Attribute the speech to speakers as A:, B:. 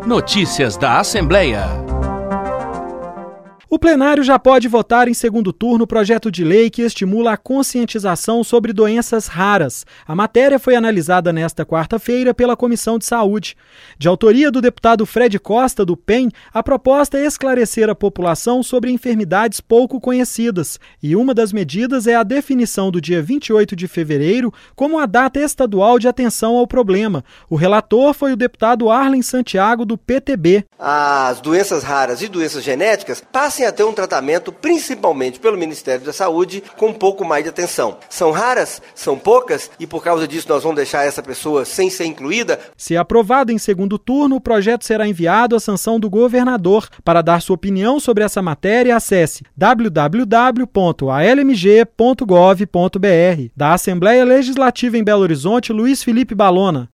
A: Notícias da Assembleia.
B: O plenário já pode votar em segundo turno o projeto de lei que estimula a conscientização sobre doenças raras. A matéria foi analisada nesta quarta-feira pela Comissão de Saúde. De autoria do deputado Fred Costa, do PEN, a proposta é esclarecer a população sobre enfermidades pouco conhecidas. E uma das medidas é a definição do dia 28 de fevereiro como a data estadual de atenção ao problema. O relator foi o deputado Arlen Santiago, do PTB.
C: As doenças raras e doenças genéticas passam a ter um tratamento, principalmente pelo Ministério da Saúde, com um pouco mais de atenção. São raras, são poucas, e por causa disso nós vamos deixar essa pessoa sem ser incluída.
B: Se aprovado em segundo turno, o projeto será enviado à sanção do governador. Para dar sua opinião sobre essa matéria, acesse www.almg.gov.br. Da Assembleia Legislativa em Belo Horizonte, Luiz Felipe Balona.